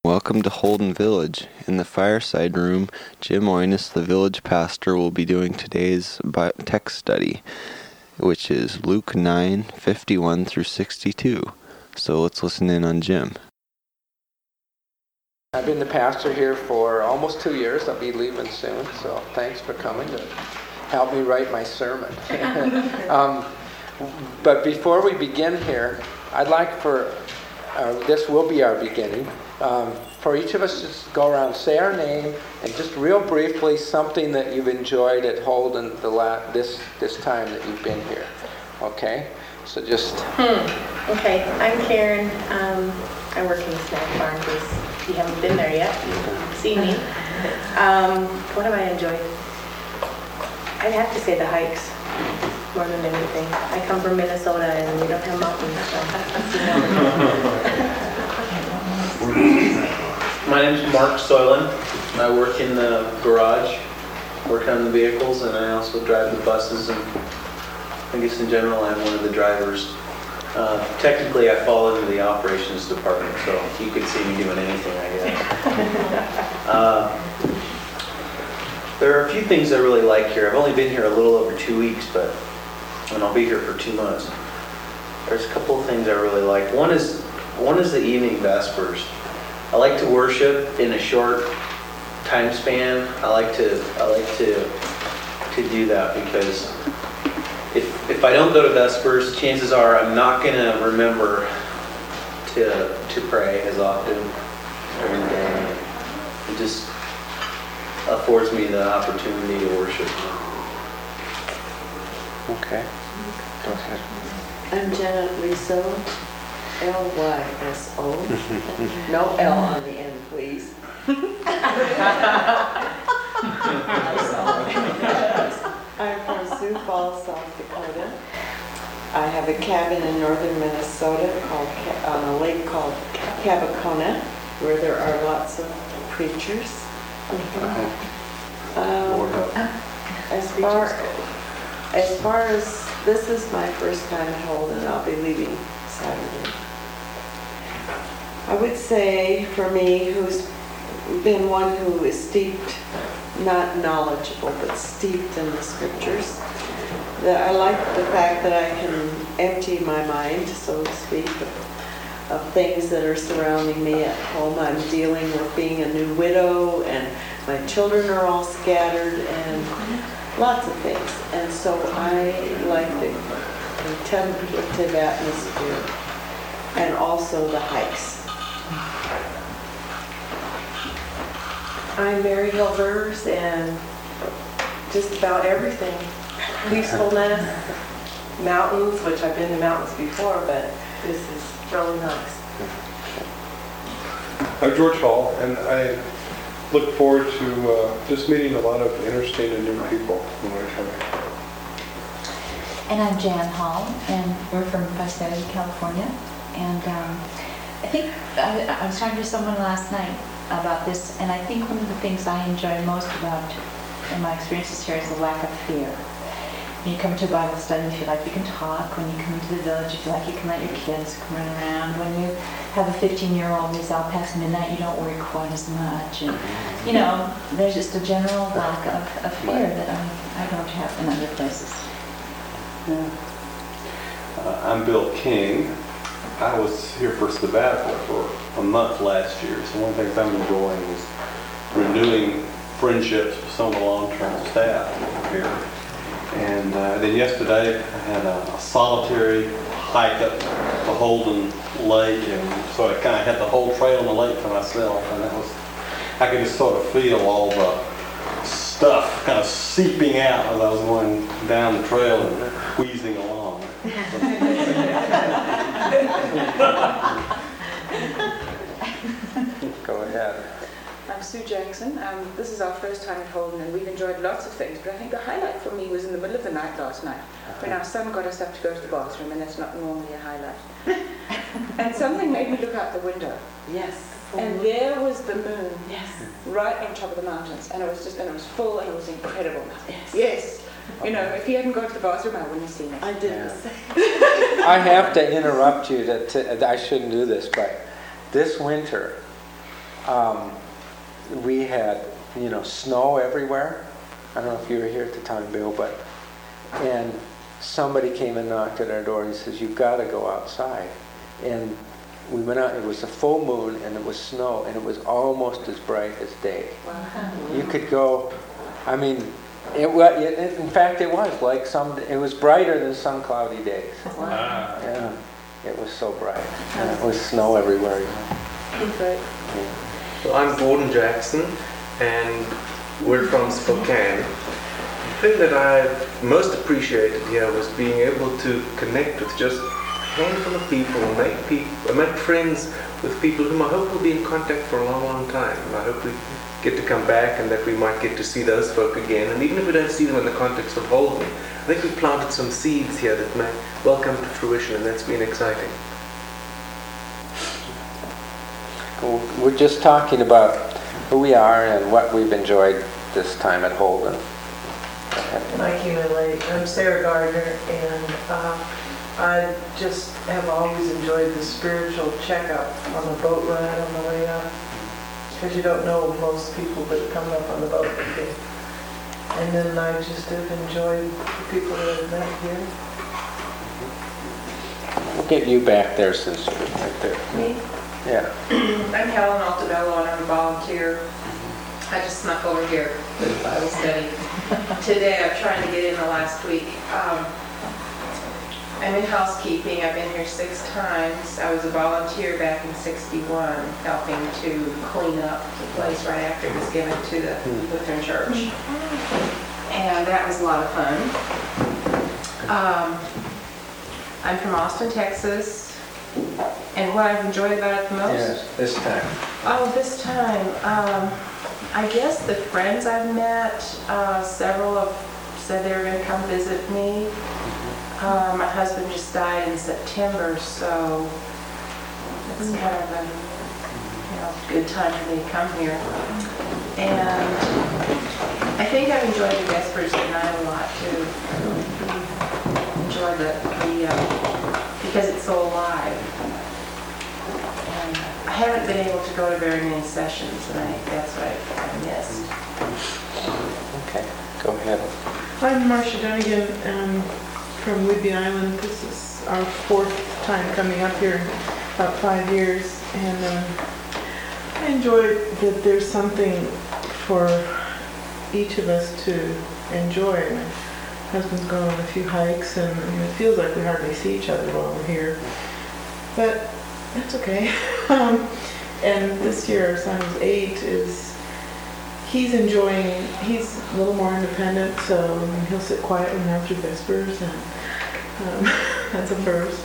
Welcome to Holden Village. In the fireside room, Jim Oinus, the village pastor, will be doing today's text study, which is Luke 9:51 through 62. So let's listen in on Jim. I've been the pastor here for almost 2 years. I'll be leaving soon, so thanks for coming to help me write my sermon. But before we begin here, I'd like this will be our beginning, for each of us to just go around, say our name, and just real briefly something that you've enjoyed at Holden this time that you've been here. Okay? So just... Okay, I'm Karen. I work in the snack farm. If you haven't been there yet, you can see me. What have I enjoyed? I'd have to say the hikes more than anything. I come from Minnesota and we don't have mountains, so My name is Mark Soylent. I work in the garage, work on the vehicles, and I also drive the buses, and I guess in general I'm one of the drivers. Technically I fall into the operations department, so you could see me doing anything, I guess. There are a few things I really like here. I've only been here a little over 2 weeks, and I'll be here for 2 months. There's a couple of things I really like. One is the evening vespers. I like to worship in a short time span. I like to do that because if I don't go to vespers, chances are I'm not going to remember to pray as often during the day. It just affords me the opportunity to worship. Okay. Go ahead. I'm Janet Lyso, Lyso. No L on the end, please. I'm from Sioux Falls, South Dakota. I have a cabin in northern Minnesota on a lake called Cabacona, where there are lots of preachers. As far as this is my first time at Holden, I'll be leaving Saturday. I would say for me, who's been one who is steeped, not knowledgeable, but steeped in the scriptures, that I like the fact that I can empty my mind, so to speak, of things that are surrounding me at home. I'm dealing with being a new widow, and my children are all scattered, and lots of things. And so I like the contemplative atmosphere, and also the hikes. I'm Mary Hilvers, and just about everything. Peacefulness, mountains, which I've been to mountains before, but this is really nice. I'm George Hall, and I look forward to just meeting a lot of interesting and new people when I come here. And I'm Jan Hall, and we're from Pasadena, California. And I think I was talking to someone last night about this, and I think one of the things I enjoy most about in my experiences here is the lack of fear. When you come to a Bible study, you feel like you can talk. When you come into the village, you feel like you can let your kids come run around. When you have a 15-year-old who's out past midnight, you don't worry quite as much. And, there's just a general lack of fear that I don't have in other places. Yeah. I'm Bill King. I was here for sabbatical for a month last year, so one of the things I'm enjoying is renewing friendships with some of the long-term staff here. And then yesterday I had a solitary hike up the Holden Lake, and so I kind of had the whole trail on the lake to myself, and I could just sort of feel all the stuff kind of seeping out as I was going down the trail and wheezing along. Go ahead. I'm Sue Jackson. This is our first time at Holden, and we've enjoyed lots of things, but I think the highlight for me was in the middle of the night last night when our son got us up to go to the bathroom, and that's not normally a highlight. And something made me look out the window. Yes. And there was the moon. Yes. Right on top of the mountains, and it was full, and it was incredible. Yes. If he hadn't gone to the bathroom, I wouldn't have seen it. I did the same. I have to interrupt you. I shouldn't do this, but this winter, we had, snow everywhere. I don't know if you were here at the time, Bill, and somebody came and knocked at our door and says, "You've got to go outside." And we went out, it was a full moon and it was snow and it was almost as bright as day. Wow. You could go, in fact it was like it was brighter than some cloudy days. Wow. Yeah, it was so bright. And it was snow everywhere. So I'm Gordon Jackson, and we're from Spokane. The thing that I most appreciated here was being able to connect with just a handful of people, make friends with people whom I hope will be in contact for a long, long time. And I hope we get to come back and that we might get to see those folk again. And even if we don't see them in the context of Holden, I think we've planted some seeds here that may well come to fruition, and that's been exciting. We're just talking about who we are and what we've enjoyed this time at Holden. I came in late. I'm Sarah Gardner, and I just have always enjoyed the spiritual checkup on the boat ride on the way up, because you don't know most people that come up on the boat with you. And then I just have enjoyed the people that I've met here. We'll get you back there since you're right there. Me? Yeah. I'm Helen Altobello and I'm a volunteer. I just snuck over here for the Bible study. Today I'm trying to get in the last week. I'm in housekeeping. I've been here 6 times. I was a volunteer back in '61, helping to clean up the place right after it was given to the Lutheran Church. And that was a lot of fun. I'm from Austin, Texas. And what I've enjoyed about it the most? Yes, this time. Oh, this time. I guess the friends I've met, several have said they were going to come visit me. My husband just died in September, so it's kind of a good time for me to come here. And I think I've enjoyed the Vespers at night a lot too. Enjoy the because it's so alive. And I haven't been able to go to very many sessions, and that's what I missed. Okay, go ahead. I'm Marcia Dunnigan from Whidbey Island. This is our 4th time coming up here in about 5 years, and I enjoy that there's something for each of us to enjoy. My husband's gone on a few hikes, and it feels like we hardly see each other while we're here, but that's okay. And this year, our son who's 8 he's a little more independent, so he'll sit quietly after Vespers, and that's a first.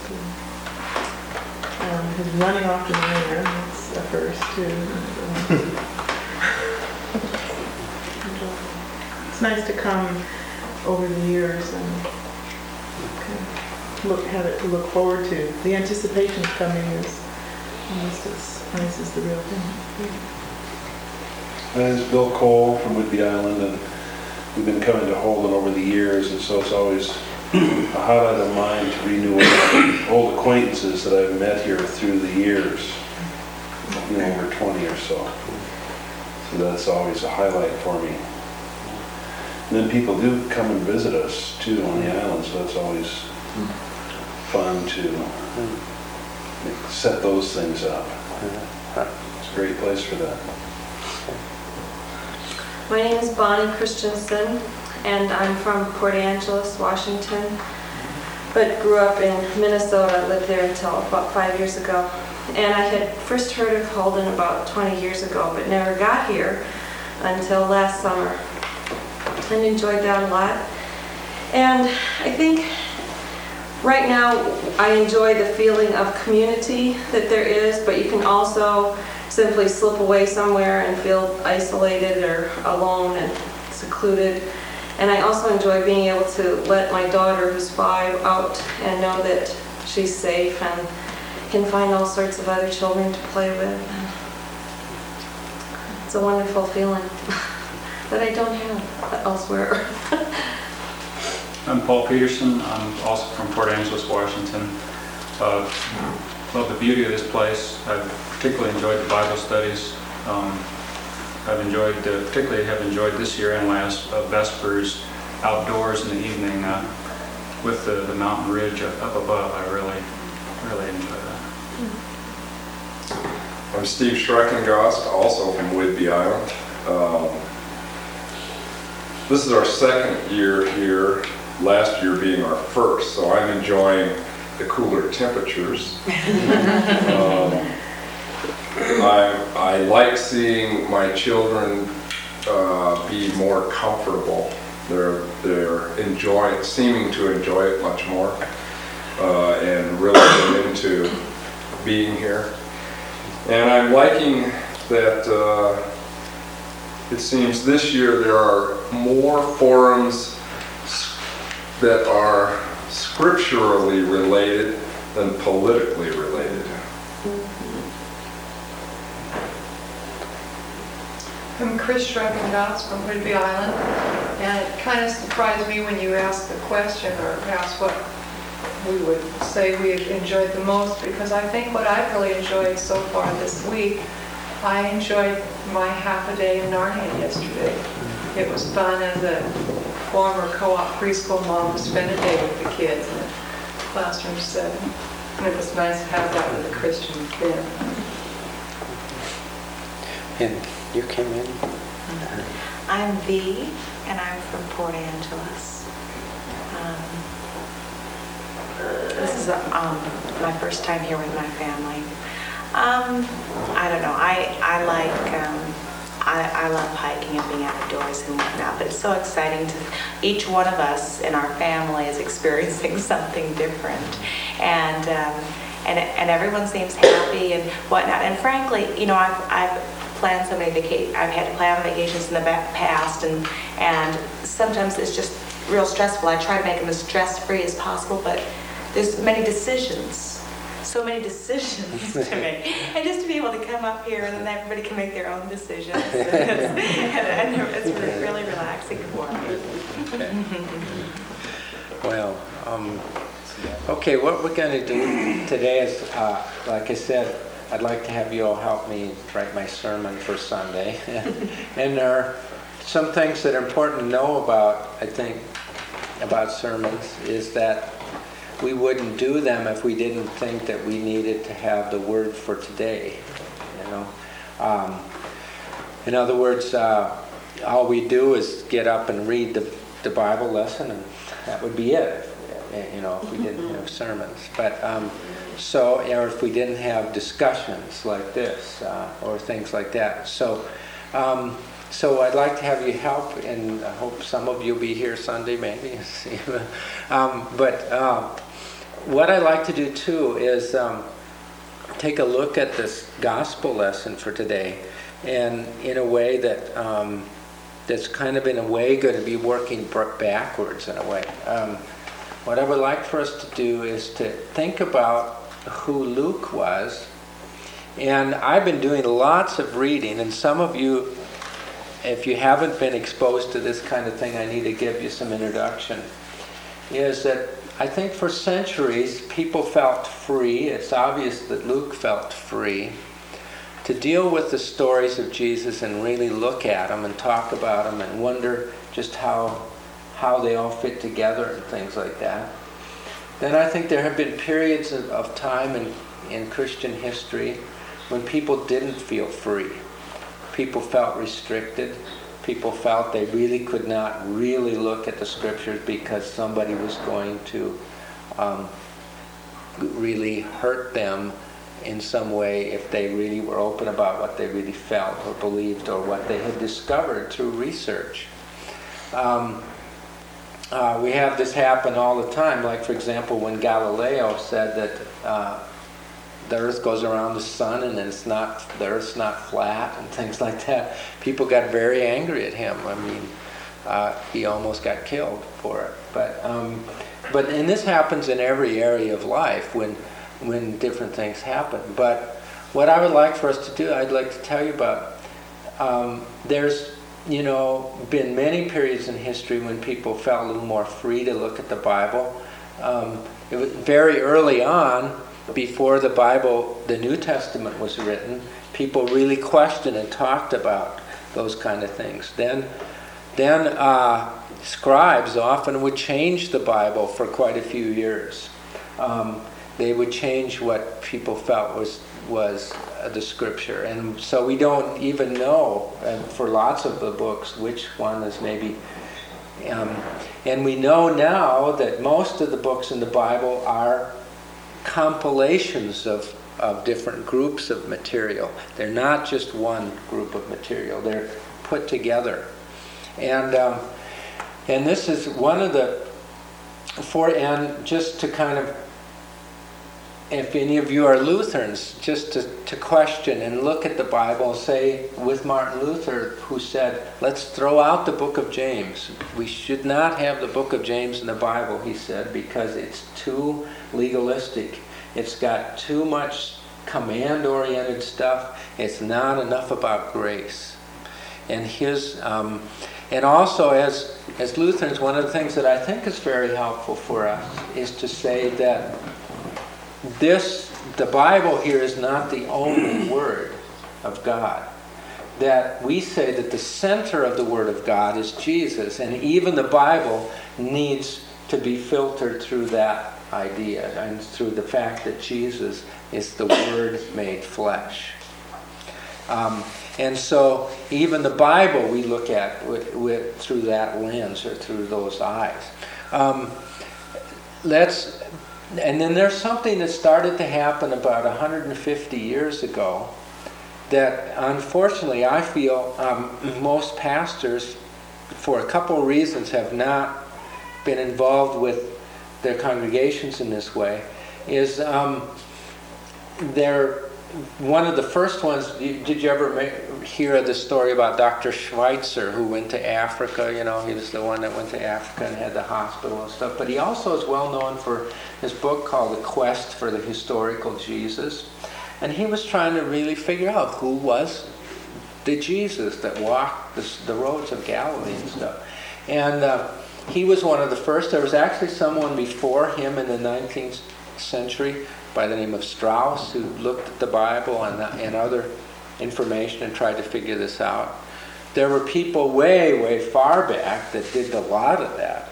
His running off to the river, that's a first too. It's nice to come over the years and kind of have it to look forward to. The anticipation of coming is almost as nice as the real thing. My name is Bill Cole from Whidbey Island, and we've been coming to Holden over the years, and so it's always a highlight of mine to renew old acquaintances that I've met here through the years, over 20 or so. So that's always a highlight for me. And then people do come and visit us too on the island, so that's always fun to set those things up. It's a great place for that. My name is Bonnie Christensen, and I'm from Port Angeles, Washington, but grew up in Minnesota. Lived there until about 5 years ago. And I had first heard of Holden about 20 years ago, but never got here until last summer. And enjoyed that a lot. And I think right now I enjoy the feeling of community that there is, but you can also simply slip away somewhere and feel isolated or alone and secluded. And I also enjoy being able to let my daughter, who's 5, out and know that she's safe and can find all sorts of other children to play with. It's a wonderful feeling that I don't have elsewhere. I'm Paul Peterson. I'm also from Port Angeles, Washington. Love the beauty of this place. I've particularly enjoyed the Bible studies. I've enjoyed, particularly have enjoyed this year and last Vespers outdoors in the evening with the mountain ridge up above. I really enjoy that. I'm Steve Schreckengost, also from Whidbey Island. This is our second year here, last year being our first, so I'm enjoying the cooler temperatures. I like seeing my children be more comfortable. They're seeming to enjoy it much more, and really get into being here. And I'm liking that it seems this year there are more forums that are scripturally related than politically related. I'm Chris Schreckengost from Whidbey Island, and it kind of surprised me when you asked the question or asked what we would say we enjoyed the most, because I think what I've really enjoyed so far this week, I enjoyed my half a day in Narnia yesterday. It was fun as a former co-op preschool mom to spend a day with the kids in a classroom setting. And it was nice to have that with a Christian kid. And you came in? I'm V, and I'm from Port Angeles. This is my first time here with my family. I don't know. I love hiking and being outdoors and whatnot, but it's so exciting to each one of us in our family is experiencing something different, and everyone seems happy and whatnot. And frankly, you know, I've planned so many I've had to plan vacations in the past, and sometimes it's just real stressful. I try to make them as stress-free as possible, but there's so many decisions to make, and just to be able to come up here and then everybody can make their own decisions, and it's really relaxing for me. Well, okay, what we're going to do today is, like I said, I'd like to have you all help me write my sermon for Sunday. And there are some things that are important to know about, I think, about sermons, is that we wouldn't do them if we didn't think that we needed to have the word for today, you know. In other words, all we do is get up and read the Bible lesson, and that would be it, you know, if we didn't have sermons. But or if we didn't have discussions like this, or things like that. So I'd like to have you help, and I hope some of you will be here Sunday, maybe. What I like to do too is take a look at this gospel lesson for today, and in a way that that's kind of in a way going to be working backwards in a way. What I would like for us to do is to think about who Luke was, and I've been doing lots of reading, and some of you, if you haven't been exposed to this kind of thing, I need to give you some introduction, is that I think for centuries people felt free. It's obvious that Luke felt free to deal with the stories of Jesus and really look at them and talk about them and wonder just how they all fit together and things like that. Then I think there have been periods of time in Christian history when people didn't feel free. People felt restricted. People felt they really could not really look at the scriptures because somebody was going to really hurt them in some way if they really were open about what they really felt or believed or what they had discovered through research. We have this happen all the time, like for example when Galileo said that the earth goes around the sun and the earth's not flat and things like that. People got very angry at him. I mean, he almost got killed for it. But and this happens in every area of life when different things happen. But what I would like for us to do, I'd like to tell you about, there's been many periods in history when people felt a little more free to look at the Bible. It was very early on. before the Bible, the New Testament was written, people really questioned and talked about those kind of things. Then scribes often would change the Bible for quite a few years. They would change what people felt was the scripture. And so we don't even know, for lots of the books, which one is maybe... and we know now that most of the books in the Bible are compilations of different groups of material. They're not just one group of material. They're put together. And this is one of the... And just to kind of... If any of you are Lutherans, just to question and look at the Bible, say with Martin Luther, who said, let's throw out the book of James. We should not have the book of James in the Bible, he said, because it's too legalistic. It's got too much command-oriented stuff. It's not enough about grace. And and also as Lutherans, one of the things that I think is very helpful for us is to say that the Bible here is not the only Word of God. That we say that the center of the Word of God is Jesus, and even the Bible needs to be filtered through that idea and through the fact that Jesus is the Word made flesh. And so even the Bible we look at through that lens or through those eyes. And then there's something that started to happen about 150 years ago that unfortunately I feel most pastors, for a couple of reasons, have not been involved with their congregations in this way, is one of the first ones. Did you ever hear of the story about Dr. Schweitzer, who went to Africa? You know, he was the one that went to Africa and had the hospital and stuff. But he also is well known for his book called The Quest for the Historical Jesus. And he was trying to really figure out who was the Jesus that walked the roads of Galilee and stuff. And he was one of the first. There was actually someone before him in the 19th century by the name of Strauss, who looked at the Bible and other information and tried to figure this out. There were people way, way far back that did a lot of that.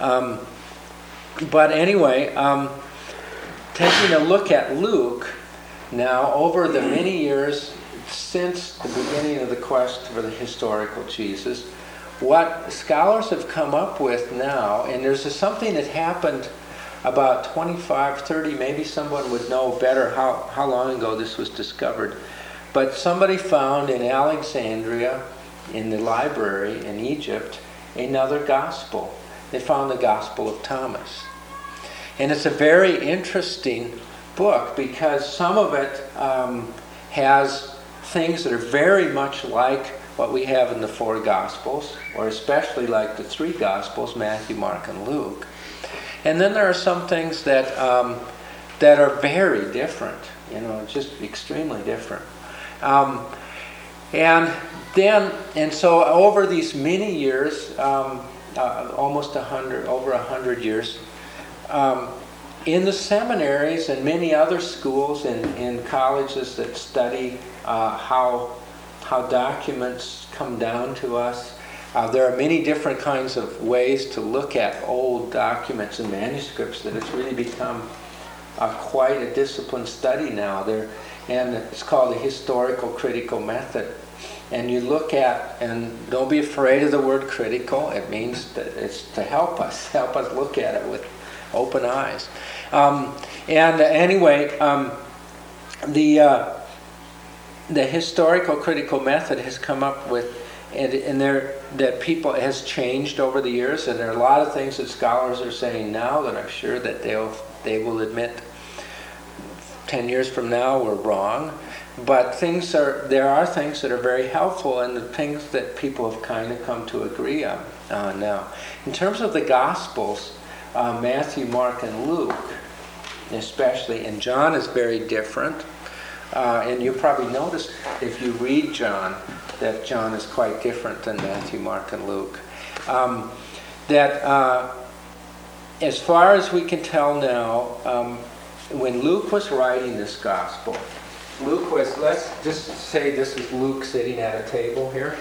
But anyway, taking a look at Luke, now over the many years since the beginning of the quest for the historical Jesus, what scholars have come up with now, and there's something that happened about 25, 30, maybe someone would know better how long ago this was discovered. But somebody found in Alexandria, in the library in Egypt, another gospel. They found the Gospel of Thomas. And it's a very interesting book because some of it has things that are very much like what we have in the four Gospels, or especially like the three Gospels, Matthew, Mark, and Luke. And then there are some things that are very different, just extremely different. And so over these many years, almost over 100 years, in the seminaries and many other schools and in colleges that study how documents come down to us, there are many different kinds of ways to look at old documents and manuscripts that it's really become quite a disciplined study now. And it's called the historical critical method. And you look at, and don't be afraid of the word critical, it means that it's to help us look at it with open eyes. The historical critical method has come up with, and that people has changed over the years, and there are a lot of things that scholars are saying now that I'm sure that they will admit 10 years from now were wrong. But there are things that are very helpful, and the things that people have kind of come to agree on now. In terms of the Gospels, Matthew, Mark, and Luke, especially, and John is very different. And you probably noticed if you read John that John is quite different than Matthew, Mark, and Luke. As far as we can tell now, when Luke was writing this gospel, Luke was, let's just say this is Luke sitting at a table here.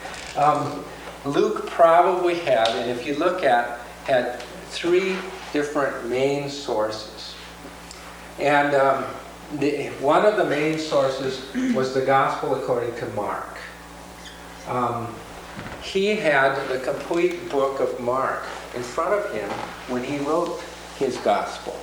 Luke probably had, and if you look at, had 3 different main sources. And one of the main sources was the Gospel according to Mark. He had the complete book of Mark in front of him when he wrote his Gospel.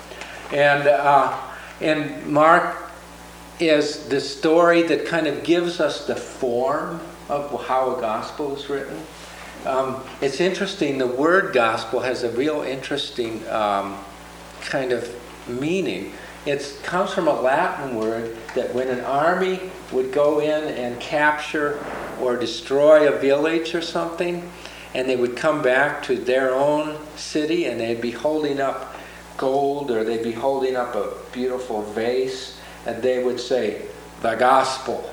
And Mark is the story that kind of gives us the form of how a gospel is written. It's interesting, the word gospel has a real interesting kind of meaning. It comes from a Latin word that when an army would go in and capture or destroy a village or something, and they would come back to their own city and they'd be holding up gold, or they'd be holding up a beautiful vase, and they would say, the gospel.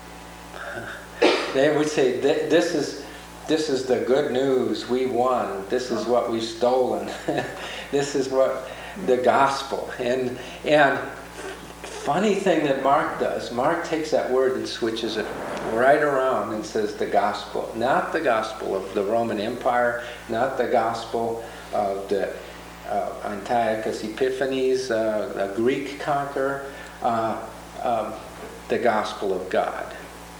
They would say, this is the good news, we won. This is what we've stolen. This is what the gospel. And funny thing that Mark does, Mark takes that word and switches it right around and says the gospel. Not the gospel of the Roman Empire, not the gospel of the Antiochus Epiphanes, a Greek conqueror, the gospel of God.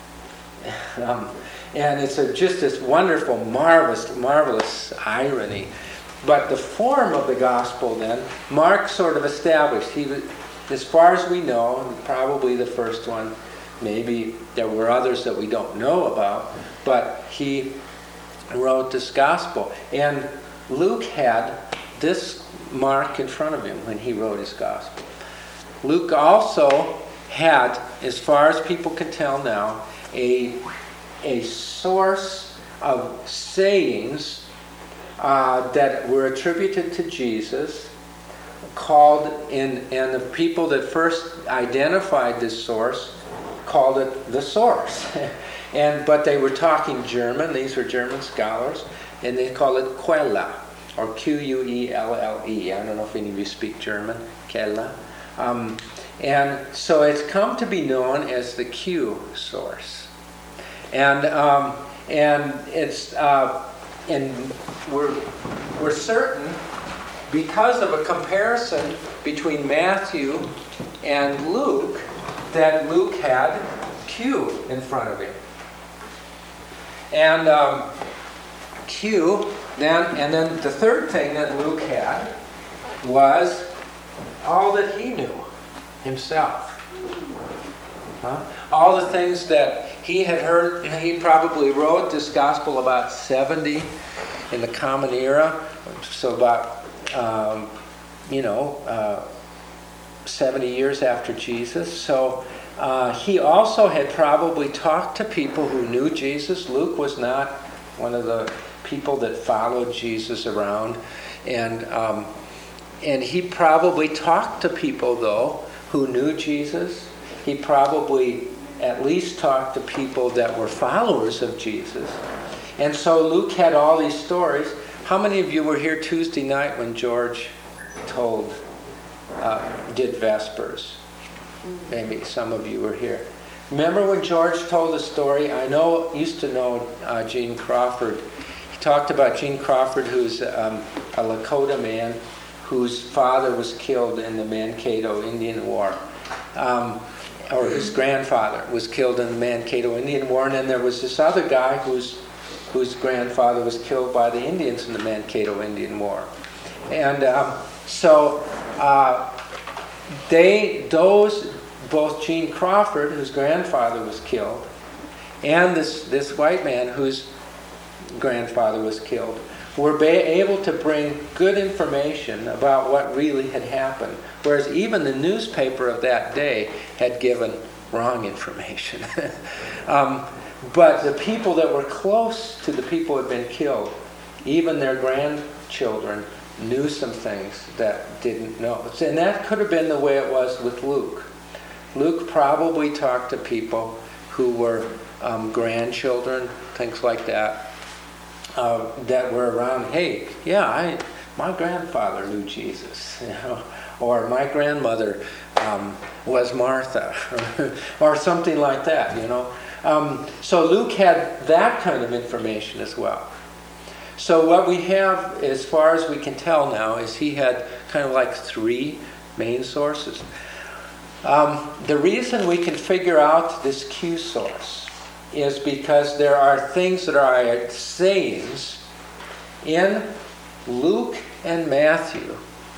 And it's just this wonderful, marvelous irony. But the form of the gospel then, Mark sort of established. He, as far as we know, probably the first one. Maybe there were others that we don't know about. But he wrote this gospel. And Luke had this Mark in front of him when he wrote his gospel. Luke also had, as far as people can tell now, a source of sayings that were attributed to Jesus, called and the people that first identified this source called it the source. But they were talking German. These were German scholars, and they call it Quelle, or Quelle. I don't know if any of you speak German. Quelle. And so it's come to be known as the Q source. And it's and we're certain, because of a comparison between Matthew and Luke, that Luke had Q in front of him. And Q, then the third thing that Luke had was all that he knew himself. All the things that he had heard. He probably wrote this gospel about 70 in the Common Era, so about 70 years after Jesus. So he also had probably talked to people who knew Jesus. Luke was not one of the people that followed Jesus around, and he probably talked to people though who knew Jesus. He probably at least talked to people that were followers of Jesus. And so Luke had all these stories. How many of you were here Tuesday night when George did Vespers? Maybe some of you were here. Remember when George told the story? I used to know Gene Crawford. He talked about Gene Crawford, who's a Lakota man whose father was killed in the Mankato Indian War. Or his grandfather was killed in the Mankato Indian War, and then there was this other guy whose grandfather was killed by the Indians in the Mankato Indian War. And both Gene Crawford, whose grandfather was killed, and this white man whose grandfather was killed, were able to bring good information about what really had happened, whereas even the newspaper of that day had given wrong information. But the people that were close to the people who had been killed, even their grandchildren, knew some things that didn't know. And that could have been the way it was with Luke. Luke probably talked to people who were grandchildren, things like that, that were around. Hey, yeah, my grandfather knew Jesus, or my grandmother was Martha, or something like that, you know. So Luke had that kind of information as well. So what we have, as far as we can tell now, is he had kind of like 3 main sources. The reason we can figure out this Q source is because there are things that are sayings in Luke and Matthew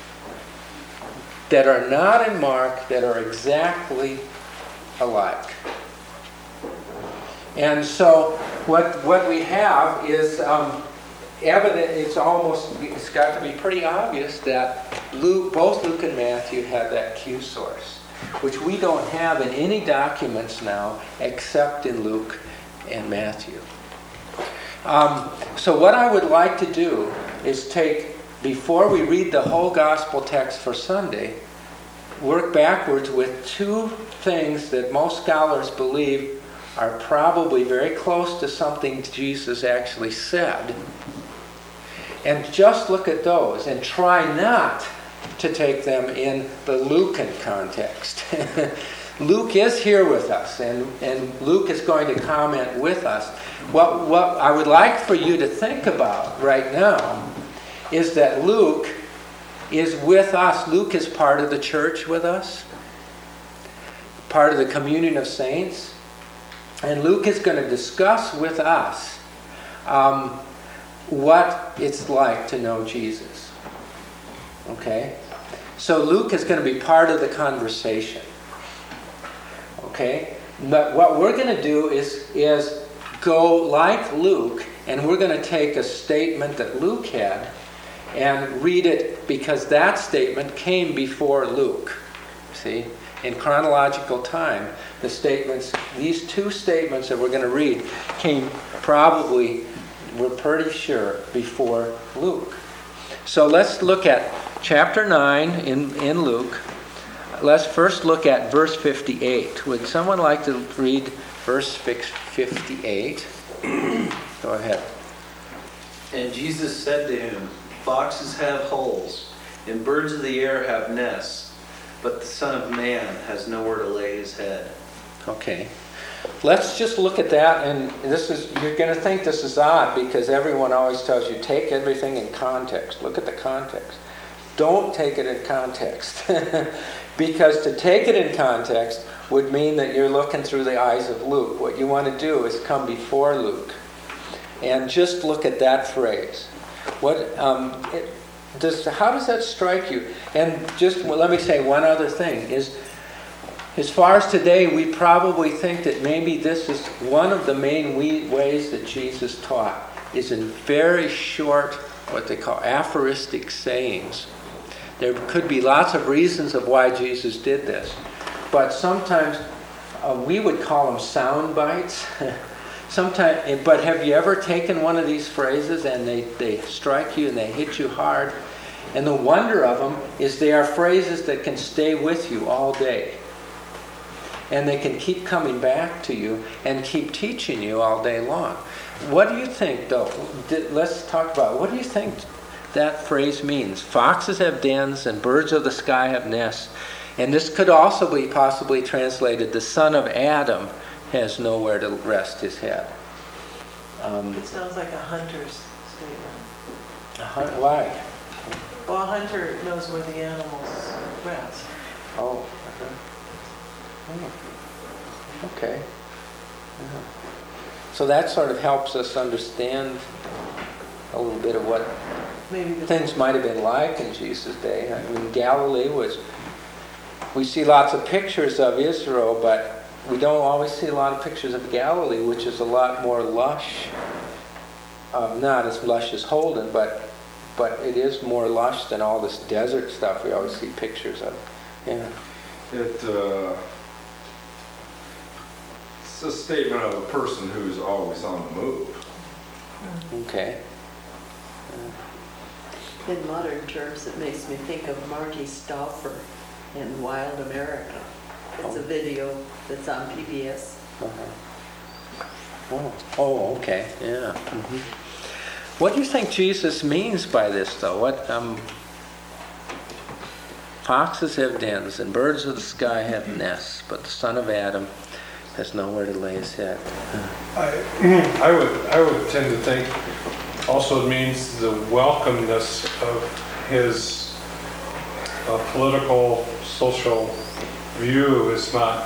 that are not in Mark that are exactly alike. And so what we have is evident. It's got to be pretty obvious that both Luke and Matthew have that Q source, which we don't have in any documents now except in Luke and Matthew. So what I would like to do is before we read the whole gospel text for Sunday, work backwards with 2 things that most scholars believe are probably very close to something Jesus actually said. And just look at those and try not to take them in the Lucan context. Luke is here with us, and Luke is going to comment with us. What I would like for you to think about right now is that Luke is with us. Luke is part of the church with us, part of the communion of saints. And Luke is going to discuss with us what it's like to know Jesus. Okay? So Luke is going to be part of the conversation. Okay? But what we're going to do is go like Luke, and we're going to take a statement that Luke had and read it, because that statement came before Luke. See? In chronological time, these 2 statements that we're going to read came probably, we're pretty sure, before Luke. So let's look at chapter 9 in Luke. Let's first look at verse 58. Would someone like to read verse 58? Go ahead. And Jesus said to him, "Foxes have holes, and birds of the air have nests, but the Son of Man has nowhere to lay his head." Okay. Let's just look at that, and you're going to think this is odd because everyone always tells you take everything in context. Look at the context. Don't take it in context. Because to take it in context would mean that you're looking through the eyes of Luke. What you want to do is come before Luke and just look at that phrase. How does that strike you? And just let me say one other thing is, as far as today, we probably think that maybe this is one of the main ways that Jesus taught, is in very short, what they call aphoristic sayings. There could be lots of reasons of why Jesus did this, but sometimes we would call them sound bites. But have you ever taken one of these phrases and they strike you and they hit you hard? And the wonder of them is they are phrases that can stay with you all day. And they can keep coming back to you and keep teaching you all day long. What do you think, though? Let's talk about, what do you think that phrase means? Foxes have dens and birds of the sky have nests. And this could also be possibly translated, the son of Adam has nowhere to rest his head. It sounds like a hunter's statement. Why? Well, a hunter knows where the animals rest. Oh, okay. Yeah. So that sort of helps us understand a little bit of what things might have been like in Jesus' day. I mean, Galilee we see lots of pictures of Israel, but we don't always see a lot of pictures of Galilee, which is a lot more lush. Not as lush as Holden, but it is more lush than all this desert stuff we always see pictures of. Yeah. It's a statement of a person who's always on the move. Okay. In modern terms, it makes me think of Marty Stauffer in Wild America. It's a video that's on PBS. Oh, okay. Yeah. Mm-hmm. What do you think Jesus means by this, though? Foxes have dens, and birds of the sky have nests, but the son of Adam has nowhere to lay his head. I would tend to think also it means the welcomeness of his political, social view is not,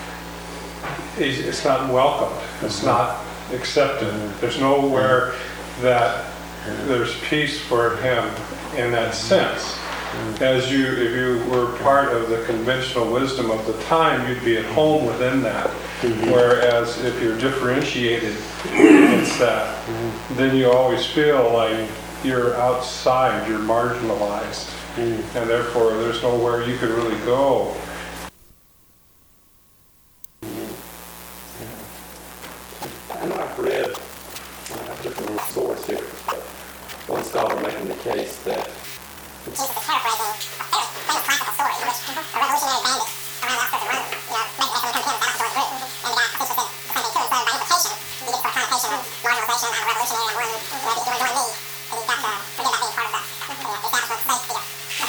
it's not welcomed, it's not accepted. There's nowhere that there's peace for him in that sense. If you were part of the conventional wisdom of the time, you'd be at home within that. Whereas if you're differentiated against that, then you always feel like you're outside, you're marginalized, and therefore there's nowhere you could really go. I know I've read a different source here, but one scholar making the case that Jesus is paraphrasing a fairly famous classical story in which a revolutionary bandit around the outskirts of Rome, making everyone come to battle towards Britain, and the guy essentially said, Sunday too, and so by implication, you get the connotation of marginalization and revolutionary and one, if you want to join me, then you've got to forget about being part of the establishment state to get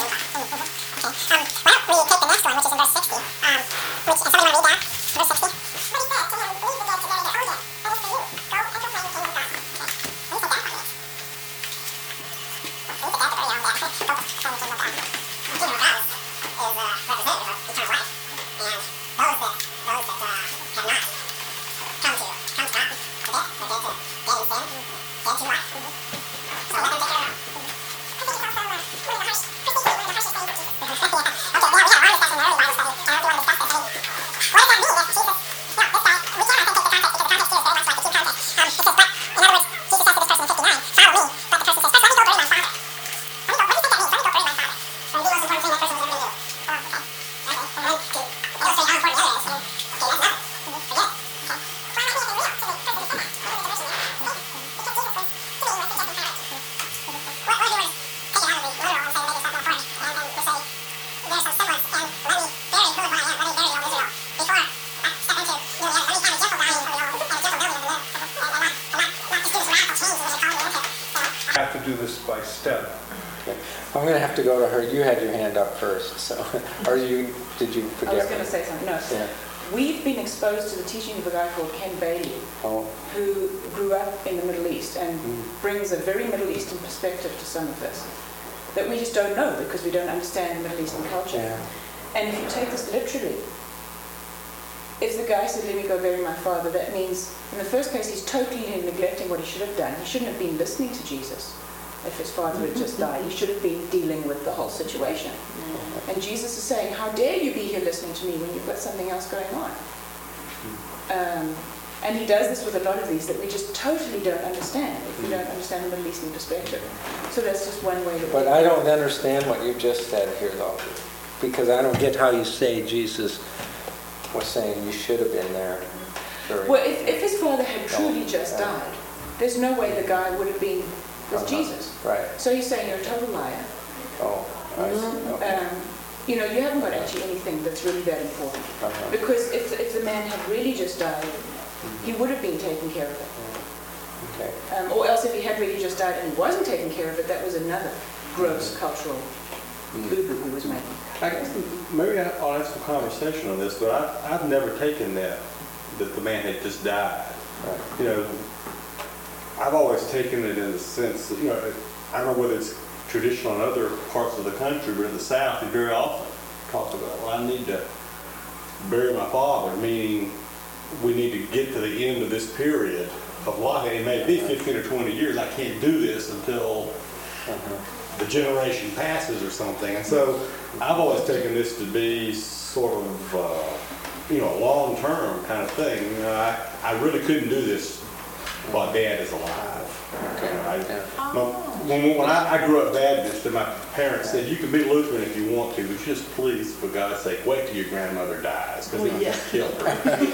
well, we take the next one, which is in verse 60, which, somebody want to read that? Verse 60? I'm going to have to go to her. You had your hand up first, so or did you forget? I was going to say something. No, so yeah. We've been exposed to the teaching of a guy called Ken Bailey, who grew up in the Middle East and brings a very Middle Eastern perspective to some of this that we just don't know because we don't understand Middle Eastern culture. Yeah. And if you take this literally, if the guy said, "Let me go bury my father," that means, in the first case, he's totally neglecting what he should have done. He shouldn't have been listening to Jesus. If his father had just died, he should have been dealing with the whole situation. And Jesus is saying, how dare you be here listening to me when you've got something else going on? And he does this with a lot of these that we just totally don't understand if we don't understand the Middle Eastern perspective. So that's just one way to... But I don't understand what you just said here, though, because I don't get how you say Jesus was saying you should have been there. Well, if his father had truly just died, there's no way the guy would have been with Jesus. Right. So he's saying you're a total liar. Oh, I see. Okay. You know, you haven't got actually anything that's really that important. Because if the man had really just died, he would have been taking care of it. Okay. Or else if he had really just died and he wasn't taking care of it, that was another gross cultural boo-boo he was making. I guess maybe I'll have some conversation on this, but I've never taken that the man had just died. Right. You know, I've always taken it in the sense that, you know, I don't know whether it's traditional in other parts of the country, but in the South, they very often talk about, well, I need to bury my father, meaning we need to get to the end of this period of life. It may be 15 or 20 years. I can't do this until the generation passes or something. And so I've always taken this to be sort of, you know, a long-term kind of thing. You know, I really couldn't do this while Dad is alive. When I grew up Baptist, and my parents said, you can be Lutheran if you want to, but just please, for God's sake, wait till your grandmother dies, because they'll just kill her.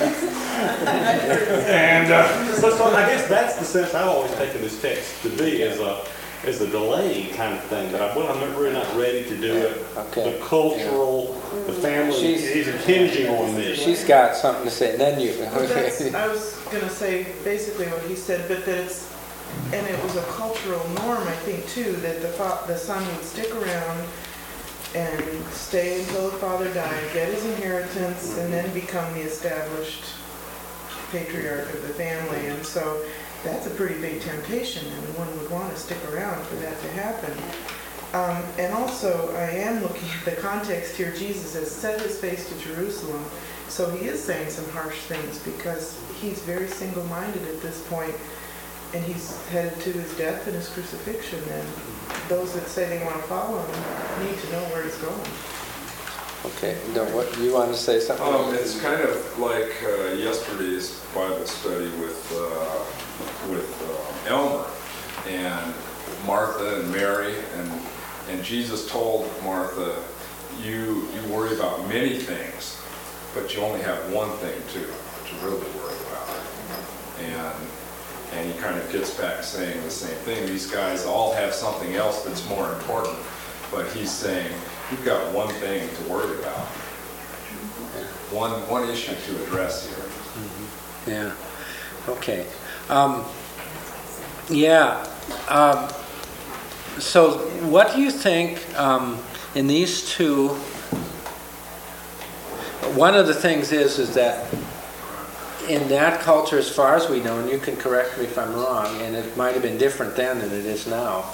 And so I guess that's the sense I've always taken this text to be, as a delaying kind of thing, that I'm really not ready to do it. The cultural, the family is impinging on me. She's got something to say, and then you. I was going to say basically what he said, but that it's, and it was a cultural norm, I think, too, that the son would stick around and stay until the father died, get his inheritance, and then become the established patriarch of the family. And so that's a pretty big temptation, and one would want to stick around for that to happen. And also, I am looking at the context here. Jesus has set his face to Jerusalem, so he is saying some harsh things because he's very single-minded at this point, and he's headed to his death and his crucifixion, and those that say they want to follow him need to know where he's going. Okay, no, what, you want to say something? It's kind of like yesterday's Bible study with Elmer and Martha and Mary, and Jesus told Martha, you worry about many things, but you only have one thing to really worry about. And he kind of gets back saying the same thing. These guys all have something else that's more important, but he's saying, you've got one thing to worry about. One issue to address here. Mm-hmm. Yeah. Okay. So what do you think in these two? One of the things is that in that culture, as far as we know, and you can correct me if I'm wrong, and it might have been different then than it is now,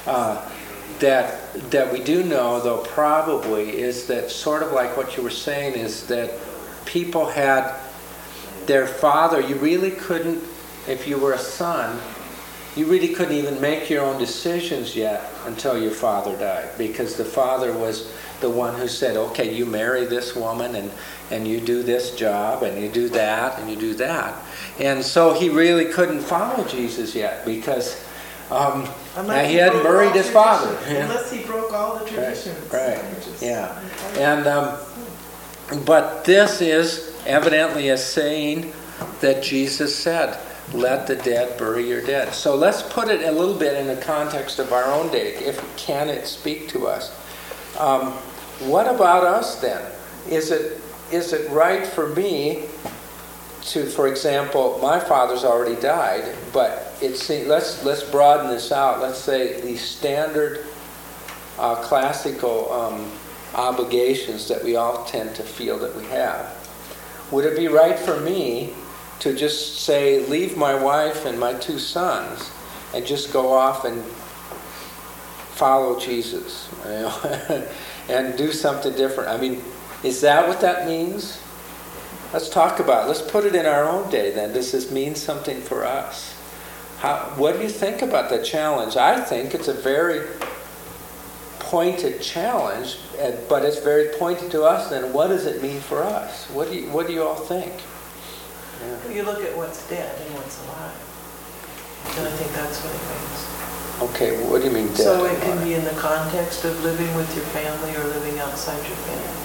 that we do know, though probably, is that sort of like what you were saying, is that people had their father. You really couldn't, if you were a son, you really couldn't even make your own decisions yet until your father died, because the father was the one who said, okay, you marry this woman and you do this job and you do that and you do that. And so he really couldn't follow Jesus yet because he hadn't buried his father. Unless he broke all the traditions. Right. Yeah. And but this is evidently a saying that Jesus said, let the dead bury your dead. So let's put it a little bit in the context of our own day. Can it speak to us? What about us then? Is it right for me to, for example, my father's already died, but let's broaden this out. Let's say the standard classical obligations that we all tend to feel that we have. Would it be right for me to just say, leave my wife and my two sons and just go off and follow Jesus, and do something different? I mean, is that what that means? Let's talk about it. Let's put it in our own day then. Does this mean something for us? What do you think about that challenge? I think it's a very pointed challenge, but it's very pointed to us. Then what does it mean for us? What do you all think? Yeah. You look at what's dead and what's alive, and I think that's what it means. Okay, what do you mean dead? So it can be in the context of living with your family or living outside your family.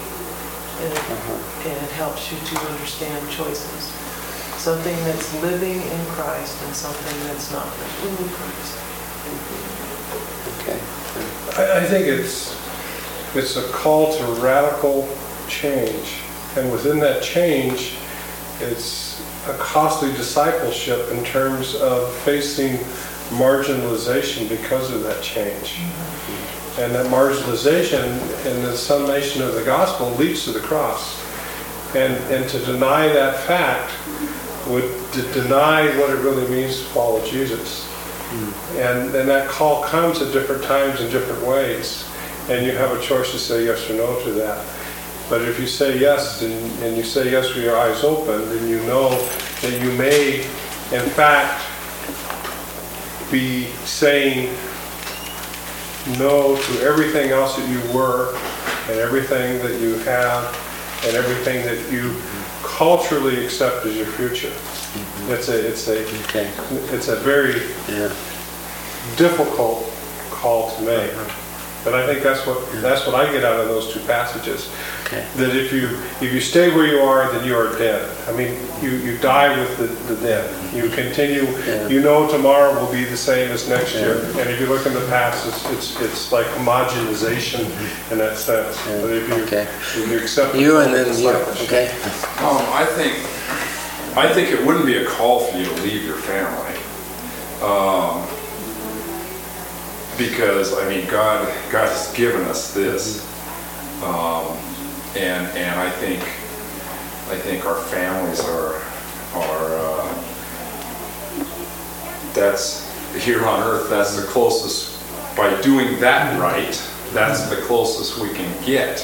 And it helps you to understand choices. Something that's living in Christ and something that's not living in Christ. Okay. I think it's a call to radical change. And within that change, it's a costly discipleship in terms of facing marginalization because of that change. Mm-hmm. And that marginalization in the summation of the gospel leads to the cross. And to deny that fact would deny what it really means to follow Jesus. And that call comes at different times in different ways. And you have a choice to say yes or no to that. But if you say yes, and you say yes with your eyes open, then you know that you may, in fact, be saying no to everything else that you were, and everything that you have, and everything that you culturally accept as your future. Mm-hmm. It's a very difficult call to make. But I think that's what I get out of those two passages. Okay. That if you stay where you are, then you are dead. I mean, you die with the dead. You continue. Yeah. You know tomorrow will be the same as next year. And if you look in the past, it's like homogenization in that sense. Yeah. But if you accept you and then you, okay. I think it wouldn't be a call for you to leave your family. because I mean, God has given us this, and I think our families are that's here on earth. That's the closest. By doing that right, that's the closest we can get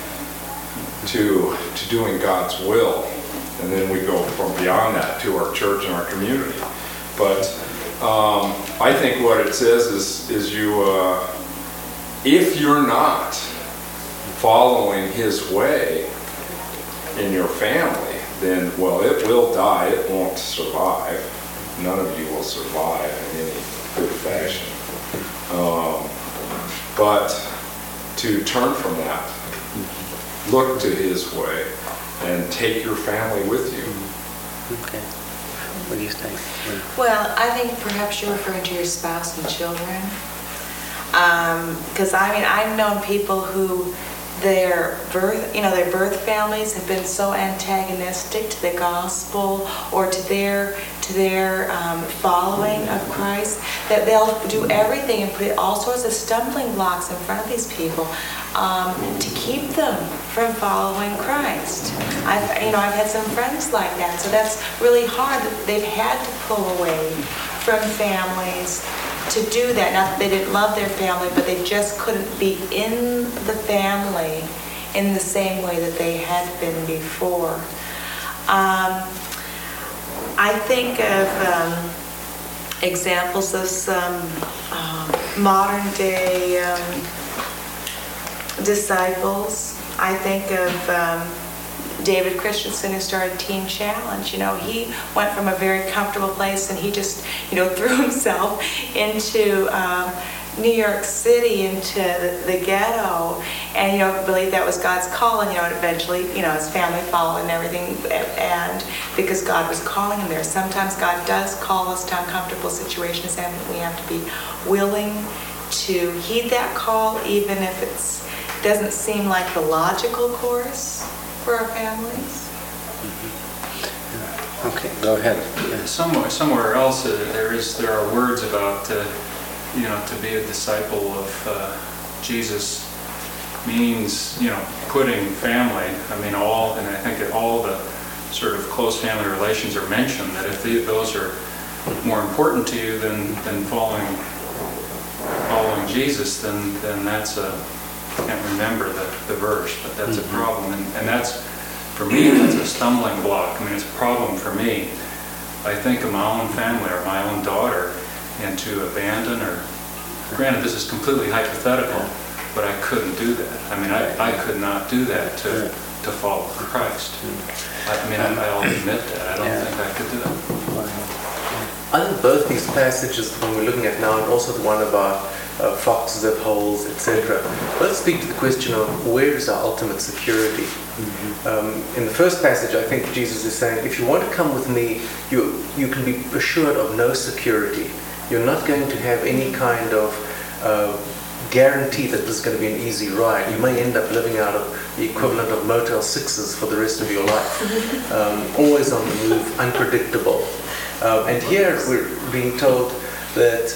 to doing God's will, and then we go from beyond that to our church and our community. But I think what it says is you, if you're not following His way in your family, then, well, it will die. It won't survive. None of you will survive in any good fashion. But to turn from that, look to His way, and take your family with you. Okay. What do you think? Well, I think perhaps you're referring to your spouse and children. Because I mean, I've known people who their birth families have been so antagonistic to the gospel or to their following of Christ that they'll do everything and put all sorts of stumbling blocks in front of these people to keep them from following Christ. I've had some friends like that, so that's really hard. They've had to pull away from families to do that. Not that they didn't love their family, but they just couldn't be in the family in the same way that they had been before. I think of examples of some modern day disciples. I think of David Christensen, who started Teen Challenge. He went from a very comfortable place and he just, threw himself into New York City, into the ghetto, and believed that was God's calling. And eventually, his family followed and everything, and because God was calling him there. Sometimes God does call us to uncomfortable situations, and we have to be willing to heed that call, even if it doesn't seem like the logical course for our families. Okay, go ahead. Somewhere else, there are words about to be a disciple of Jesus means putting family. I mean, and I think that all the sort of close family relations are mentioned. That if those are more important to you than following Jesus, then that's I can't remember the verse, but that's a problem, and that's, for me, that's a stumbling block. I mean, it's a problem for me. I think of my own family or my own daughter, and to abandon her. Granted, this is completely hypothetical, but I couldn't do that. I mean, I could not do that to follow Christ. I'll admit that. I don't think I could do that. I think both these passages, the one we're looking at now, and also the one about foxes at holes, etc., both speak to the question of where is our ultimate security. In the first passage, I think Jesus is saying, if you want to come with me, you can be assured of no security. You're not going to have any kind of guarantee that this is going to be an easy ride. You may end up living out of the equivalent of Motel 6s for the rest of your life. Always on the move, unpredictable. And here we're being told that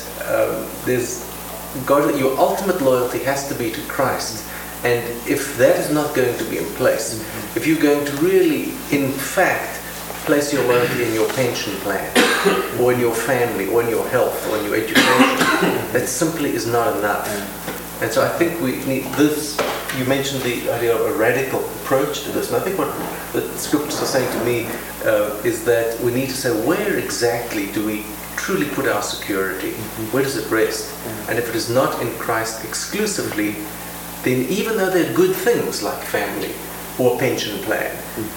your ultimate loyalty has to be to Christ. And if that is not going to be in place, if you're going to really, in fact, place your loyalty in your pension plan, or in your family, or in your health, or in your education, that simply is not enough. And so I think we need this. You mentioned the idea of a radical approach to this, and I think what the scriptures are saying to me is that we need to say, where exactly do we truly put our security? Where does it rest? And if it is not in Christ exclusively, then even though there are good things like family or pension plan,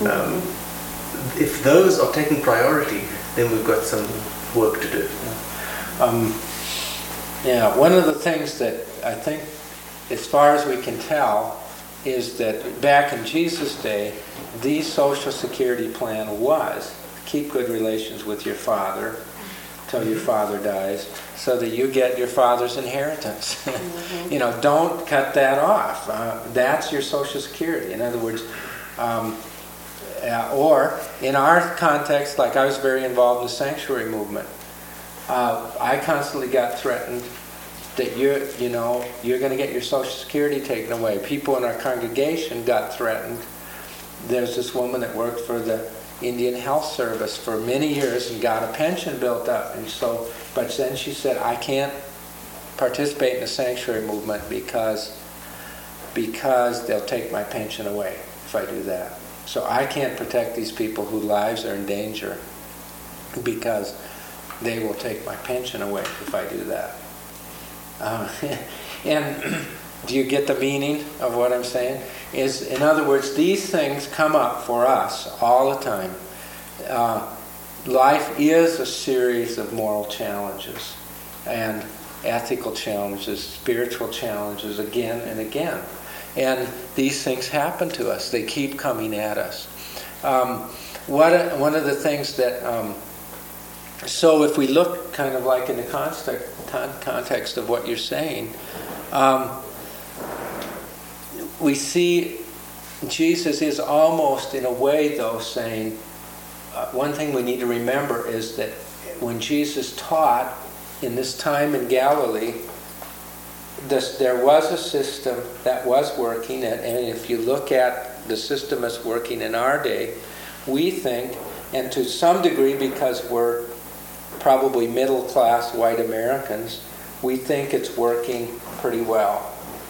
if those are taking priority, then we've got some work to do. One of the things that I think, as far as we can tell, is that back in Jesus' day, the Social Security plan was keep good relations with your father till your father dies, so that you get your father's inheritance. Don't cut that off. That's your Social Security. In other words, or in our context, like I was very involved in the sanctuary movement, I constantly got threatened that you're going to get your Social Security taken away. People in our congregation got threatened. There's this woman that worked for the Indian Health Service for many years and got a pension built up. And so, but then she said, I can't participate in the sanctuary movement because they'll take my pension away if I do that. So I can't protect these people whose lives are in danger because they will take my pension away if I do that. And do you get the meaning of what I'm saying? In other words, these things come up for us all the time. Life is a series of moral challenges and ethical challenges, spiritual challenges again and again. And these things happen to us. They keep coming at us. One of the things that... so if we look kind of like in the context of what you're saying, we see Jesus is almost in a way, though, saying one thing we need to remember is that when Jesus taught in this time in Galilee, there was a system that was working, and if you look at the system that's working in our day, we think, and to some degree because we're probably middle-class white Americans, we think it's working pretty well.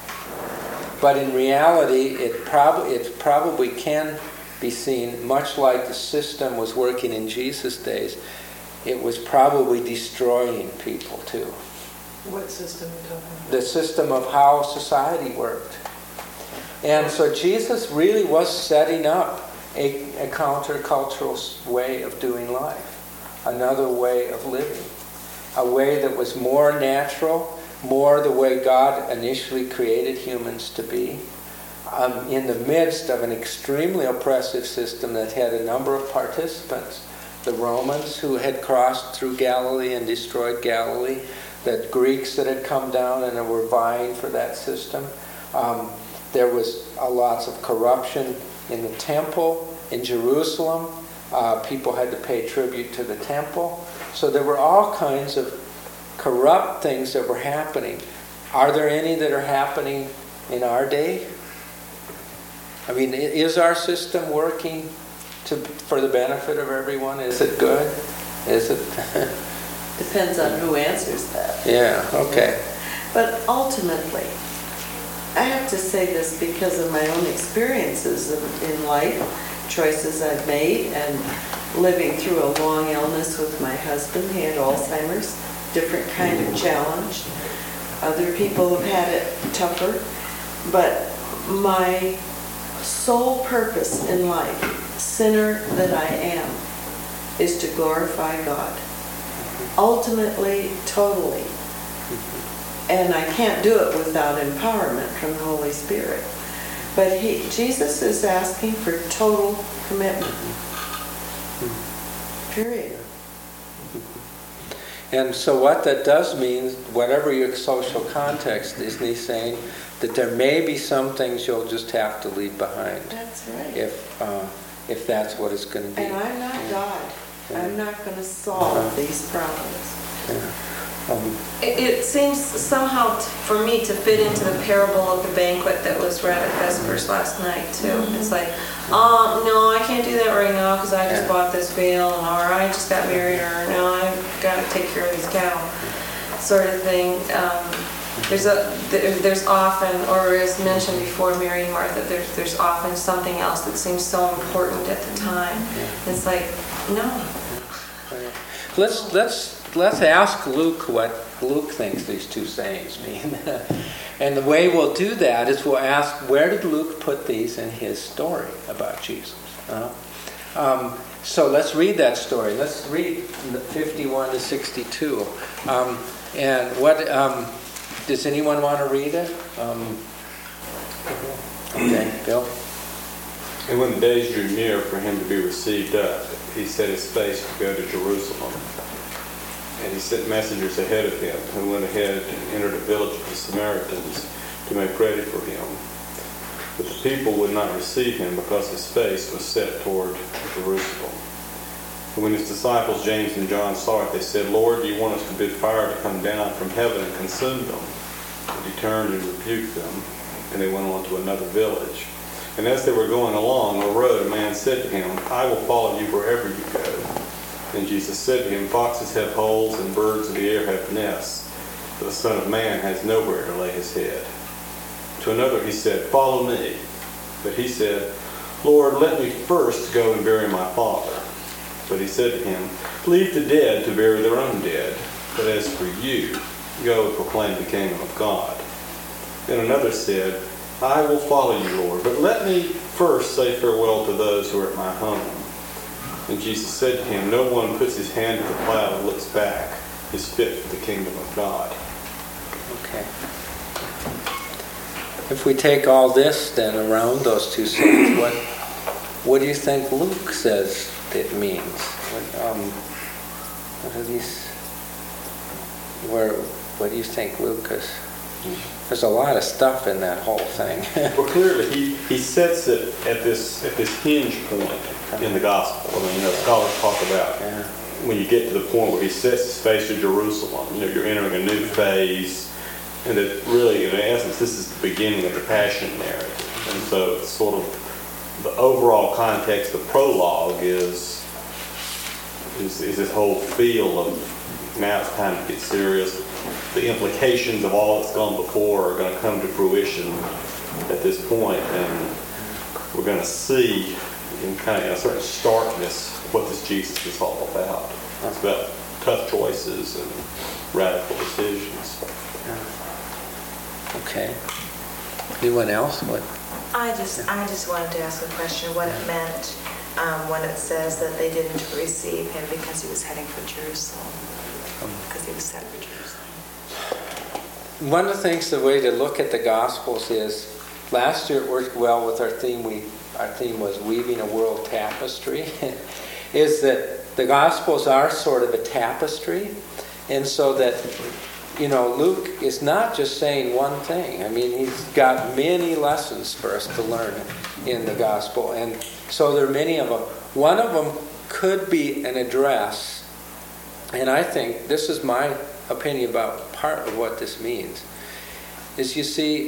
But in reality, it probably can be seen, much like the system was working in Jesus' days, it was probably destroying people too. What system are you talking about? The system of how society worked. And so Jesus really was setting up a countercultural way of doing life, another way of living, a way that was more natural, more the way God initially created humans to be, in the midst of an extremely oppressive system that had a number of participants. The Romans who had crossed through Galilee and destroyed Galilee, the Greeks that had come down and were vying for that system. There was lots of corruption in the temple in Jerusalem. People had to pay tribute to the temple. So there were all kinds of corrupt things that were happening. Are there any that are happening in our day? I mean, is our system working for the benefit of everyone? Is it good? Is it? Depends on who answers that. Yeah, okay. But ultimately, I have to say this because of my own experiences in life, choices I've made, and living through a long illness with my husband. He had Alzheimer's, different kind of challenge. Other people have had it tougher. But my sole purpose in life, sinner that I am, is to glorify God. Ultimately, totally. And I can't do it without empowerment from the Holy Spirit. But Jesus is asking for total commitment. Period. And so what that does mean, whatever your social context, isn't he saying that there may be some things you'll just have to leave behind? That's right. If that's what it's going to be. And I'm not God. I'm not going to solve these problems. Yeah. It seems somehow for me to fit into the parable of the banquet that was read at Vespers last night too. Mm-hmm. It's like, no, I can't do that right now because I just bought this veil, or I just got married, or no, I got to take care of these cows, sort of thing. There's often, or as mentioned before, Mary and Martha, there's often something else that seems so important at the time. It's like, no. Let's ask Luke what Luke thinks these two sayings mean. And the way we'll do that is we'll ask, where did Luke put these in his story about Jesus? So let's read that story. Let's read 51 to 62. And what does anyone want to read it? Okay, Bill. And when the days drew near for him to be received up, he set his face to go to Jerusalem. And he sent messengers ahead of him, who went ahead and entered a village of the Samaritans to make ready for him. But the people would not receive him because his face was set toward Jerusalem. And when his disciples James and John saw it, they said, "Lord, do you want us to bid fire to come down from heaven and consume them?" But he turned and rebuked them, and they went on to another village. And as they were going along a road, a man said to him, "I will follow you wherever you go." Then Jesus said to him, "Foxes have holes and birds of the air have nests, but the Son of Man has nowhere to lay his head." To another he said, "Follow me." But he said, "Lord, let me first go and bury my father." But he said to him, "Leave the dead to bury their own dead, but as for you, go and proclaim the kingdom of God." Then another said, "I will follow you, Lord, but let me first say farewell to those who are at my home." And Jesus said to him, "No one puts his hand to the plow and looks back is fit for the kingdom of God." Okay. If we take all this then around those two sayings, what do you think Luke says it means? What do you think, Lucas? There's a lot of stuff in that whole thing. Well, clearly he sets it at this hinge point in the gospel. I mean, scholars talk about when you get to the point where he sets his face to Jerusalem. You're entering a new phase, and that really, in essence, this is the beginning of the Passion narrative. And so, it's sort of the overall context. The prologue is this whole feel of now it's time to get serious. The implications of all that's gone before are going to come to fruition at this point, and we're going to see in kind of a certain starkness what this Jesus is all about. It's about tough choices and radical decisions. Okay. Anyone else? What? I just wanted to ask a question. What it meant when it says that they didn't receive him because he was heading for Jerusalem, because he was set for Jerusalem. One of the things, the way to look at the Gospels is, last year it worked well with our theme. Our theme was Weaving a World Tapestry. Is that the Gospels are sort of a tapestry, and so that, Luke is not just saying one thing. I mean, he's got many lessons for us to learn in the Gospel, and so there are many of them. One of them could be an address, and I think this is my opinion about part of what this means, is you see,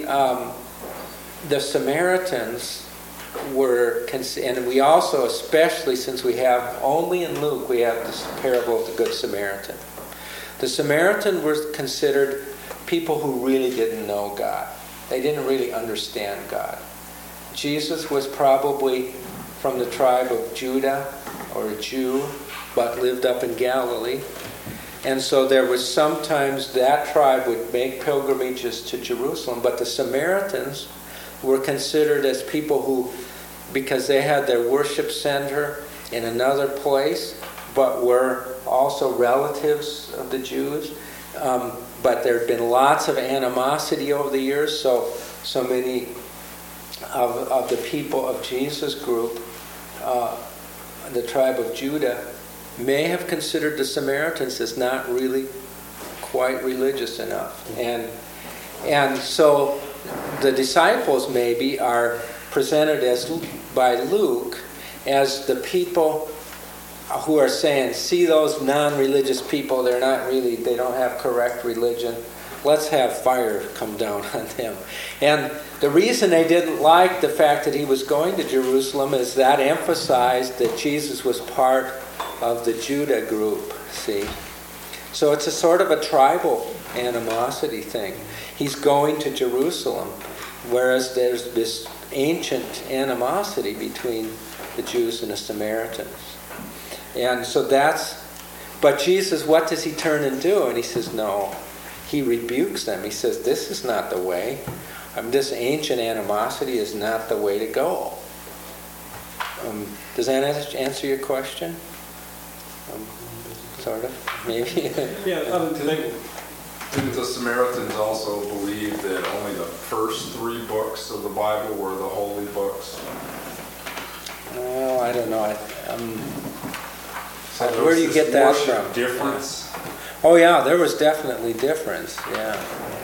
the Samaritans were, and we also, especially since we have, only in Luke, we have this parable of the Good Samaritan. The Samaritan were considered people who really didn't know God. They didn't really understand God. Jesus was probably from the tribe of Judah, or a Jew, but lived up in Galilee. And so there was sometimes that tribe would make pilgrimages to Jerusalem, but the Samaritans were considered as people who, because they had their worship center in another place, but were also relatives of the Jews. But there had been lots of animosity over the years, so many of the people of Jesus' group, the tribe of Judah, may have considered the Samaritans as not really quite religious enough. And so the disciples maybe are presented by Luke as the people who are saying, see those non-religious people, they don't have correct religion. Let's have fire come down on them. And the reason they didn't like the fact that he was going to Jerusalem is that emphasized that Jesus was part of the Judah group, see. So it's a sort of a tribal animosity thing. He's going to Jerusalem, whereas there's this ancient animosity between the Jews and the Samaritans. And so but Jesus, what does he turn and do? And he says, no. He rebukes them. He says, this is not the way. This ancient animosity is not the way to go. Does that answer your question? Sort of, maybe. Yeah, didn't the Samaritans also believe that only the first 3 books of the Bible were the holy books? Oh, I don't know. Where do you get that from? Difference? Oh yeah, there was definitely difference. Yeah.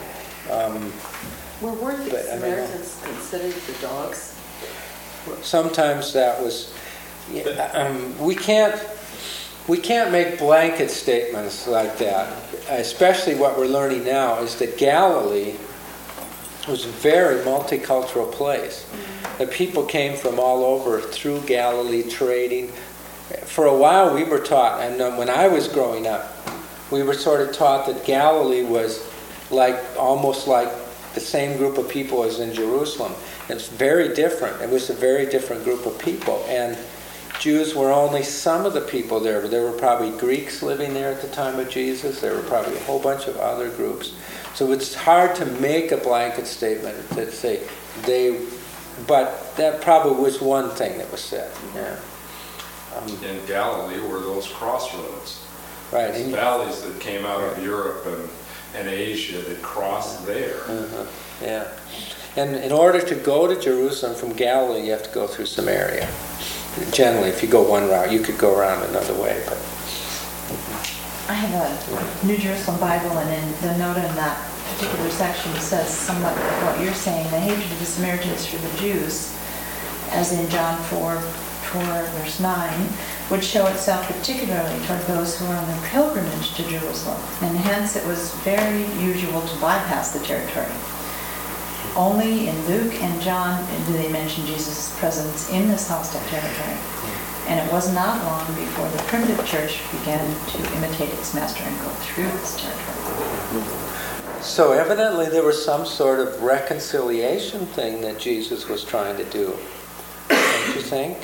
Weren't the Samaritans considered the dogs? Sometimes that was. We can't. we can't make blanket statements like that. Especially what we're learning now is that Galilee was a very multicultural place. The people came from all over through Galilee trading. For a while we were taught, and when I was growing up, we were sort of taught that Galilee was almost like the same group of people as in Jerusalem. It's very different. It was a very different group of people. And Jews were only some of the people there. There were probably Greeks living there at the time of Jesus. There were probably a whole bunch of other groups. So it's hard to make a blanket statement that say but that probably was one thing that was said. Yeah. In Galilee were those crossroads. Right. These valleys that came out of Europe and Asia that crossed there. Yeah. And in order to go to Jerusalem from Galilee, you have to go through Samaria. Generally, if you go one route, you could go around another way. But I have a New Jerusalem Bible, and in the note in that particular section says somewhat like what you're saying. The hatred of the Samaritans for the Jews, as in John 4, verse 9, would show itself particularly toward those who are on their pilgrimage to Jerusalem, and hence it was very usual to bypass the territory. Only in Luke and John do they mention Jesus' presence in this hostile territory. And it was not long before the primitive church began to imitate its master and go through this territory. so evidently there was some sort of reconciliation thing that Jesus was trying to do, don't you think?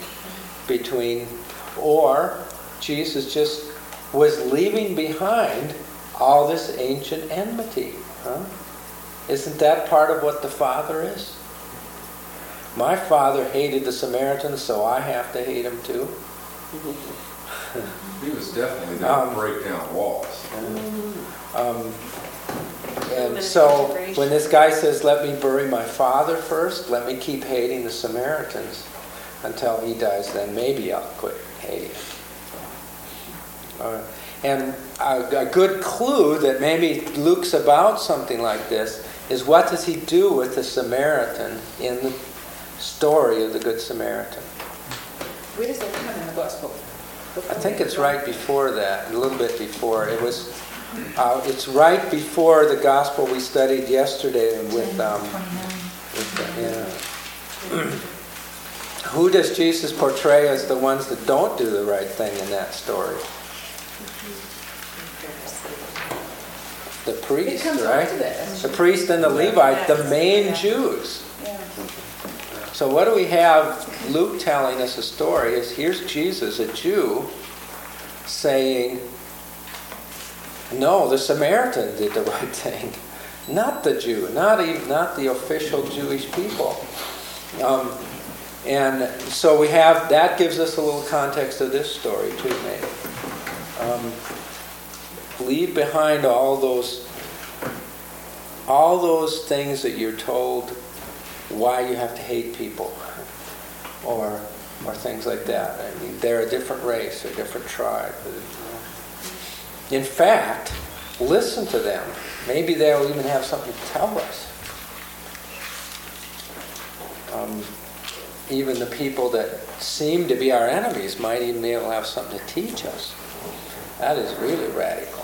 Or Jesus just was leaving behind all this ancient enmity. Huh? Isn't that part of what the Father is? My Father hated the Samaritans, so I have to hate him too. He was definitely there to break down walls. And so when this guy says, let me bury my father first, let me keep hating the Samaritans until he dies, then maybe I'll quit hating him. And a good clue that maybe Luke's about something like this is, what does he do with the Samaritan in the story of the Good Samaritan? Where does that come in the Gospel? I think it's right before that, a little bit before. It's right before the Gospel we studied yesterday Who does Jesus portray as the ones that don't do the right thing in that story? The priest, right? The priest and the Levite, the main Jews. So what do we have Luke telling us a story is, here's Jesus, a Jew, saying, no, the Samaritan did the right thing. Not the Jew, not the official Jewish people. And so we have, that gives us a little context of this story too, maybe. Leave behind all those things that you're told why you have to hate people, or things like that. I mean, they're a different race, a different tribe. In fact, listen to them. Maybe they'll even have something to tell us. Even the people that seem to be our enemies might even be able to have something to teach us. That is really radical.